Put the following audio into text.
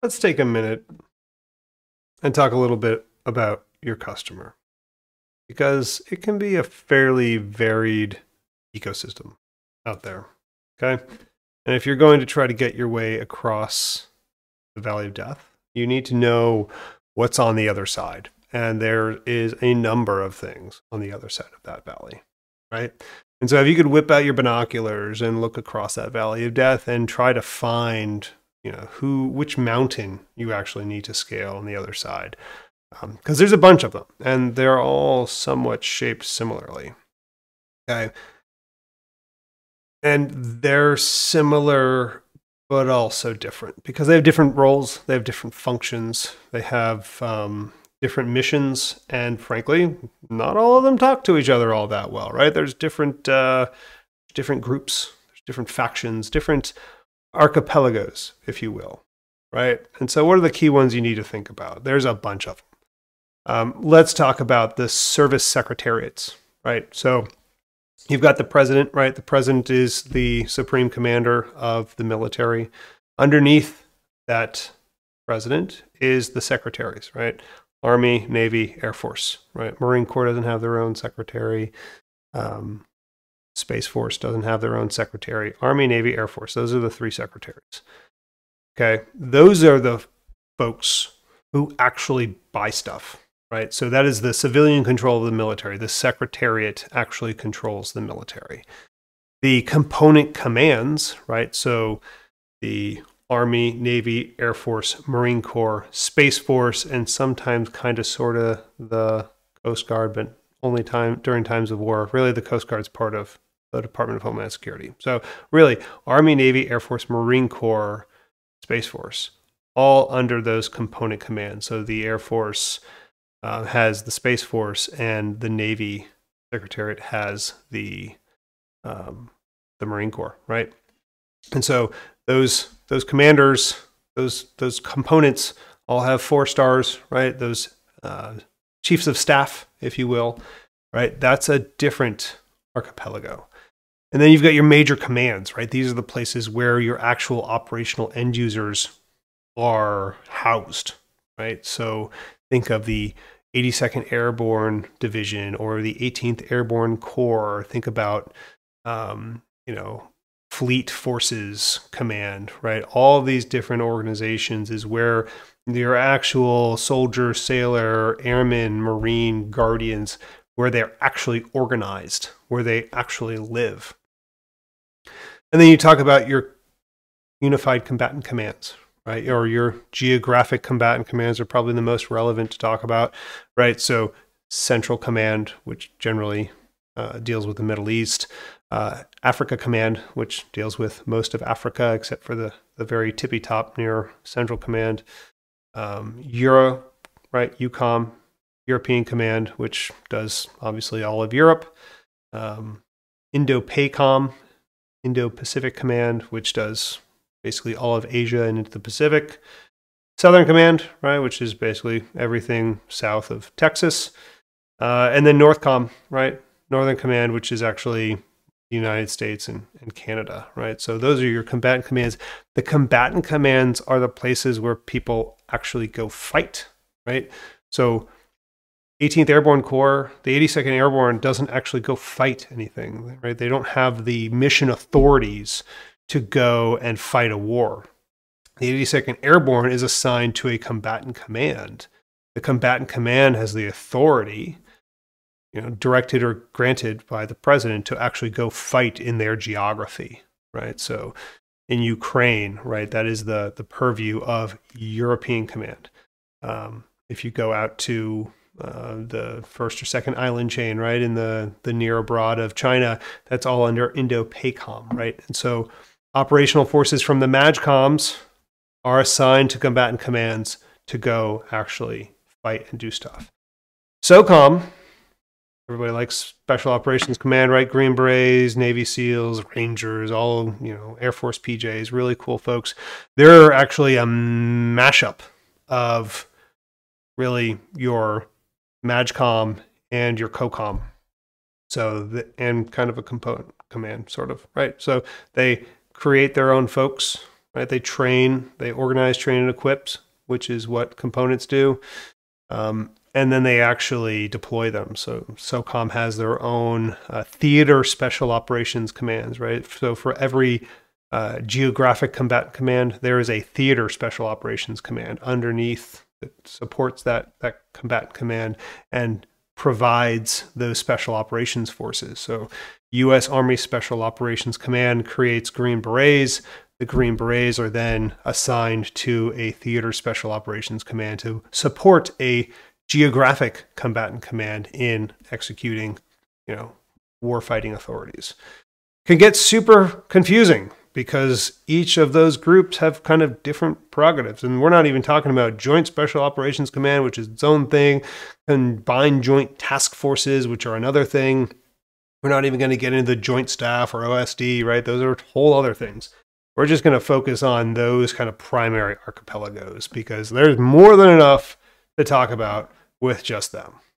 let's take a minute and talk a little bit about your customer, because it can be a fairly varied ecosystem out there. Okay. And if you're going to try to get your way across the Valley of Death, you need to know what's on the other side. And there is a number of things on the other side of that valley, right? And so if you could whip out your binoculars and look across that Valley of Death and try to find, which mountain you actually need to scale on the other side. Because there's a bunch of them, and they're all somewhat shaped similarly. Okay. And they're similar, but also different because they have different roles, they have different functions, they have different missions, and frankly, not all of them talk to each other all that well, right? There's different groups, there's different factions, different archipelagos, if you will, right? And so what are the key ones you need to think about? There's a bunch of them. Let's talk about the service secretariats, right? So you've got the president, right? The president is the supreme commander of the military. Underneath that president is the secretaries, right? Army, Navy, Air Force, right? Marine Corps doesn't have their own secretary. Space Force doesn't have their own secretary. Army, Navy, Air Force. Those are the three secretaries. Okay. Those are the folks who actually buy stuff, right? So that is the civilian control of the military. The secretariat actually controls the military. The component commands, right? So the Army, Navy, Air Force, Marine Corps, Space Force, and sometimes kind of sort of the Coast Guard, but only during times of war. Really, the Coast Guard's part of the Department of Homeland Security. So really, Army, Navy, Air Force, Marine Corps, Space Force, all under those component commands. So the Air Force has the Space Force, and the Navy Secretariat has the Marine Corps, right? And so those commanders, those components all have 4 stars, right? Those chiefs of staff, if you will, right? That's a different archipelago. And then you've got your major commands, right? These are the places where your actual operational end users are housed, right? So think of the 82nd Airborne Division or the 18th Airborne Corps. Think about, Fleet Forces Command, right? All of these different organizations is where your actual soldier, sailor, airman, marine, guardians, where they're actually organized, where they actually live. And then you talk about your unified combatant commands, right? Or your geographic combatant commands are probably the most relevant to talk about, right? So Central Command, which generally deals with the Middle East, Africa Command, which deals with most of Africa except for the very tippy top near Central Command, Euro, right? EUCOM, European Command, which does obviously all of Europe, Indo-PACOM, Indo-Pacific Command, which does basically all of Asia and into the Pacific, Southern Command, right, which is basically everything south of Texas, and then NORTHCOM, right, Northern Command, which is actually the United States and Canada, right? So those are your combatant commands. The combatant commands are the places where people actually go fight, right? So 18th Airborne Corps, the 82nd Airborne doesn't actually go fight anything, right? They don't have the mission authorities to go and fight a war. The 82nd Airborne is assigned to a combatant command. The combatant command has the authority, directed or granted by the president to actually go fight in their geography, right? So in Ukraine, right, that is the purview of European Command. If you go out to the first or second island chain, right, in the near abroad of China, that's all under Indo-PACOM, right? And so operational forces from the MAJCOMs are assigned to combatant commands to go actually fight and do stuff. SOCOM, everybody likes Special Operations Command, right? Green Berets, Navy SEALs, Rangers, all, Air Force PJs, really cool folks. They're actually a mashup of really your MAJCOM and your COCOM. So, and kind of a component command, sort of, right? So they create their own folks, right? They train, they organize, train, and equip, which is what components do. And then they actually deploy them. So SOCOM has their own theater special operations commands, right? So for every geographic combatant command, there is a theater special operations command underneath that supports that combatant command and provides those special operations forces. So U.S. Army Special Operations Command creates Green Berets. The Green Berets are then assigned to a theater special operations command to support a geographic combatant command in executing, warfighting authorities. Can get super confusing because each of those groups have kind of different prerogatives. And we're not even talking about Joint Special Operations Command, which is its own thing, Combined Joint Task Forces, which are another thing. We're not even going to get into the Joint Staff or OSD, right? Those are whole other things. We're just going to focus on those kind of primary archipelagos because there's more than enough to talk about with just them.